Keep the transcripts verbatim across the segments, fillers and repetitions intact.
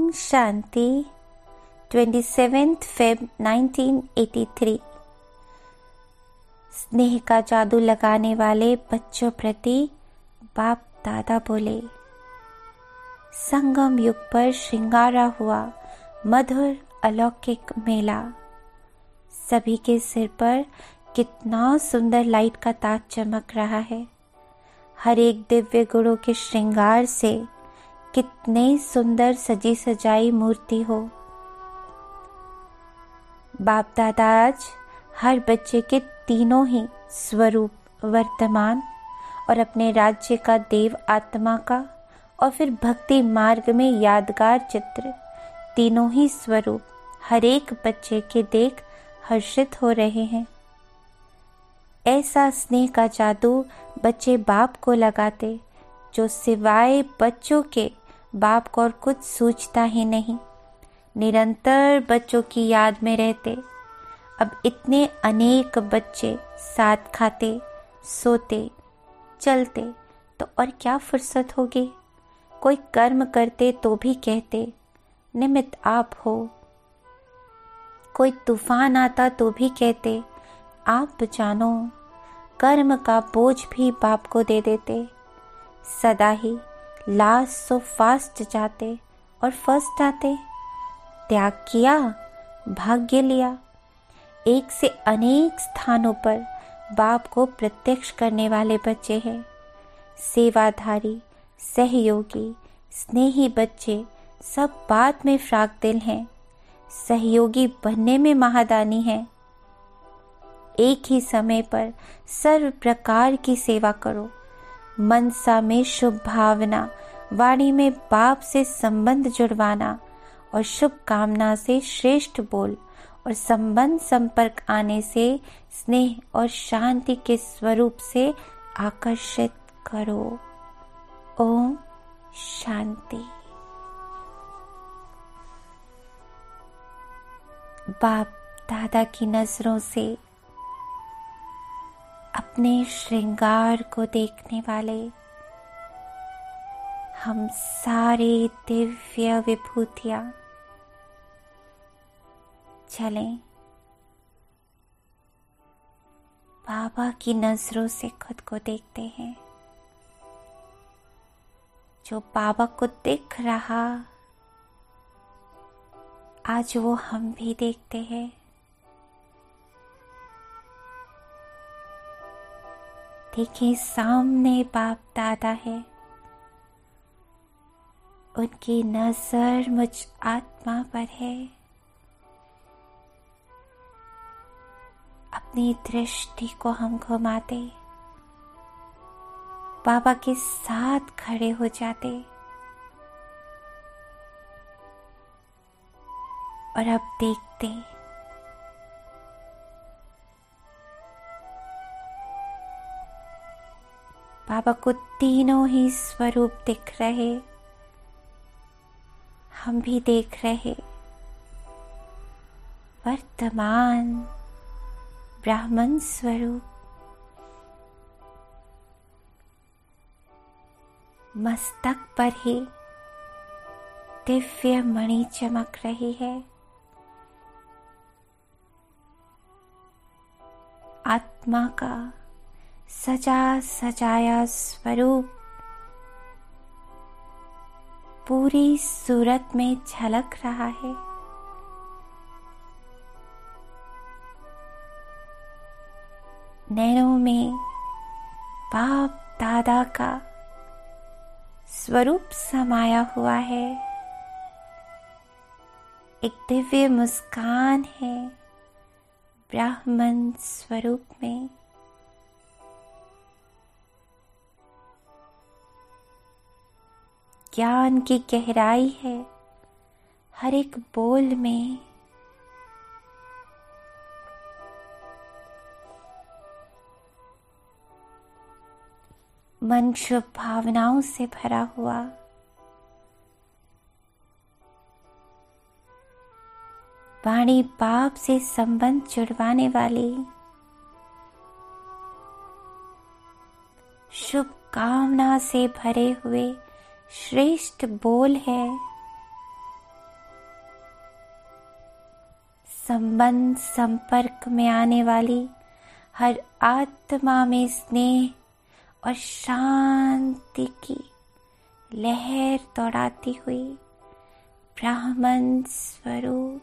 ओम शांति। सत्ताईस Feb nineteen eighty three. स्नेह का जादू लगाने वाले बच्चों प्रति बाप दादा बोले, संगम युग पर श्रृंगारा हुआ मधुर अलौकिक मेला। सभी के सिर पर कितना सुंदर लाइट का ताज चमक रहा है। हर एक दिव्य गुणों के श्रृंगार से कितने सुंदर सजी सजाई मूर्ति हो। बाप दादा आज हर बच्चे के तीनों ही स्वरूप, वर्तमान और अपने राज्य का देव आत्मा का और फिर भक्ति मार्ग में यादगार चित्र, तीनों ही स्वरूप हर एक बच्चे के देख हर्षित हो रहे हैं। ऐसा स्नेह का जादू बच्चे बाप को लगाते जो सिवाय बच्चों के बाप को और कुछ सूझता ही नहीं, निरंतर बच्चों की याद में रहते। अब इतने अनेक बच्चे साथ खाते, सोते, चलते तो और क्या फुर्सत होगी। कोई कर्म करते तो भी कहते निमित्त आप हो। कोई तूफान आता तो भी कहते आप जानो। कर्म का बोझ भी बाप को दे देते। सदा ही लास्ट सो फास्ट जाते और फर्स्ट आते। त्याग किया, भाग्य लिया। एक से अनेक स्थानों पर बाप को प्रत्यक्ष करने वाले बच्चे हैं। सेवाधारी, सहयोगी, स्नेही बच्चे सब बात में फ्राक दिल हैं। सहयोगी बनने में महादानी हैं। एक ही समय पर सर्व प्रकार की सेवा करो। मनसा में शुभ भावना, वाणी में बाप से संबंध जुड़वाना और शुभ कामना से श्रेष्ठ बोल और संबंध संपर्क आने से स्नेह और शांति के स्वरूप से आकर्षित करो। ओम शांति। बाप दादा की नजरों से अपने श्रृंगार को देखने वाले हम सारे दिव्य विभूतियां चलें बाबा की नजरों से खुद को देखते हैं। जो बाबा को दिख रहा आज वो हम भी देखते हैं। देखिए सामने बाप दादा है। उनकी नजर मुझ आत्मा पर है। अपनी दृष्टि को हम घुमाते बाबा के साथ खड़े हो जाते और अब देखते बाबा को तीनों ही स्वरूप दिख रहे। हम भी देख रहे। वर्तमान ब्राह्मण स्वरूप, मस्तक पर ही दिव्य मणि चमक रही है। आत्मा का सजा सजाया स्वरूप पूरी सूरत में झलक रहा है। नैनों में बाप दादा का स्वरूप समाया हुआ है। एक दिव्य मुस्कान है ब्राह्मण स्वरूप में। ज्ञान की गहराई है हर एक बोल में। मन शुभ भावनाओं से भरा हुआ। वाणी बाप से संबंध जुड़वाने वाली। शुभ कामना से भरे हुए श्रेष्ठ बोल है। संबंध संपर्क में आने वाली हर आत्मा में स्नेह और शांति की लहर दौड़ाती हुई ब्राह्मण स्वरूप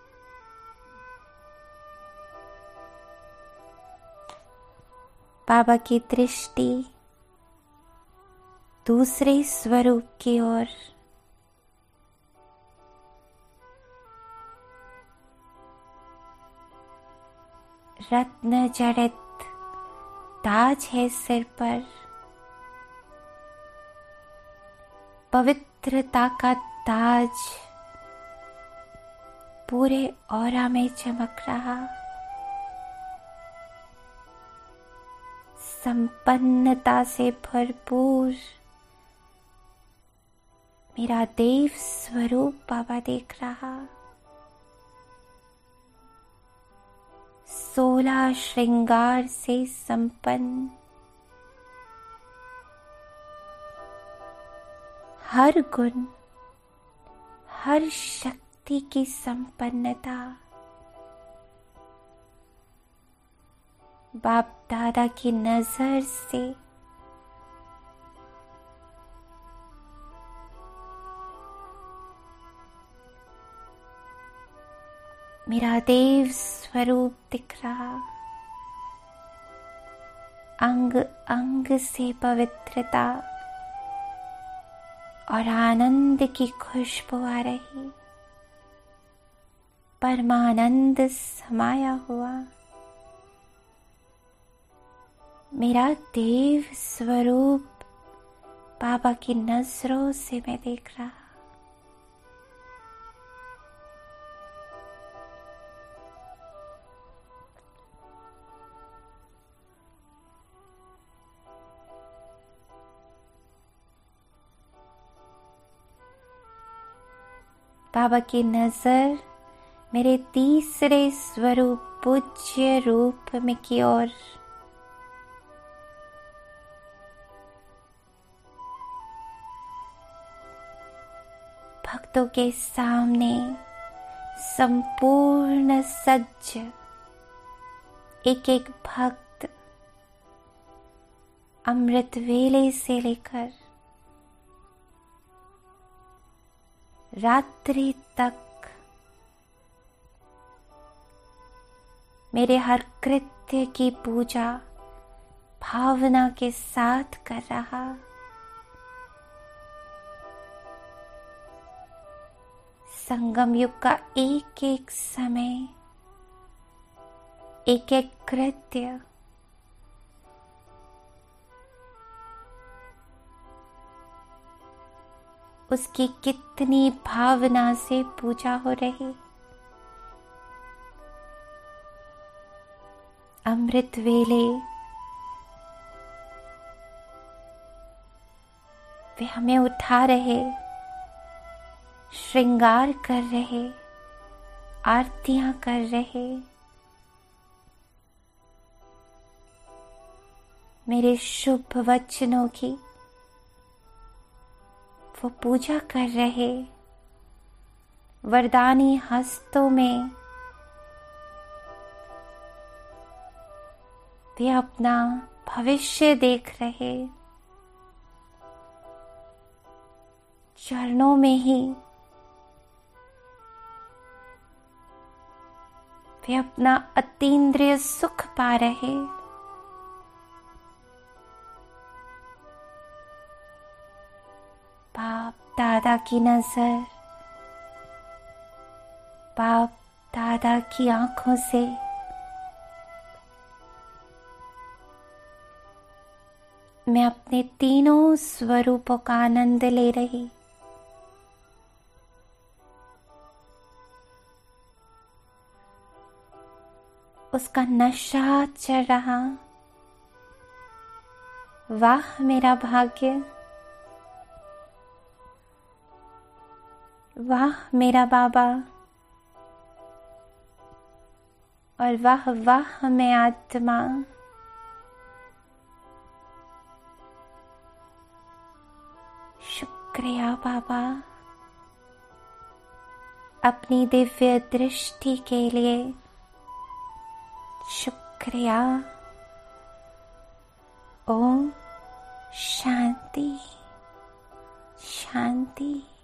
बाबा की दृष्टि दूसरे स्वरूप की ओर। रत्न जड़ित ताज है सिर पर, पवित्रता का ताज पूरे ऑरा में चमक रहा। संपन्नता से भरपूर मेरा देव स्वरूप बाबा देख रहा। सोलह श्रृंगार से संपन्न, हर गुण हर शक्ति की संपन्नता बाप दादा की नजर से मेरा देव स्वरूप दिख रहा। अंग अंग से पवित्रता और आनंद की खुशबू आ रही। परमानंद समाया हुआ मेरा देव स्वरूप बाबा की नजरों से मैं देख रहा। बाबा की नजर मेरे तीसरे स्वरूप पूज्य रूप में की ओर। भक्तों के सामने संपूर्ण सज्ज एक एक भक्त अमृत वेले से लेकर रात्रि तक मेरे हर कृत्य की पूजा भावना के साथ कर रहा। संगम युग का एक एक समय, एक एक कृत्य उसकी कितनी भावना से पूजा हो रही। अमृत वेले वे हमें उठा रहे, श्रृंगार कर रहे, आरतियां कर रहे। मेरे शुभ वचनों की वो पूजा कर रहे। वरदानी हस्तों में वे अपना भविष्य देख रहे। चरणों में ही वे अपना अतीन्द्रिय सुख पा रहे। बाप दादा की नजर, बाप दादा की आंखों से मैं अपने तीनों स्वरूपों का आनंद ले रही। उसका नशा चढ़ रहा। वाह मेरा भाग्य, वाह मेरा बाबा, और वाह वाह मैं आत्मा। शुक्रिया बाबा, अपनी दिव्य दृष्टि के लिए शुक्रिया। ओम शांति शांति।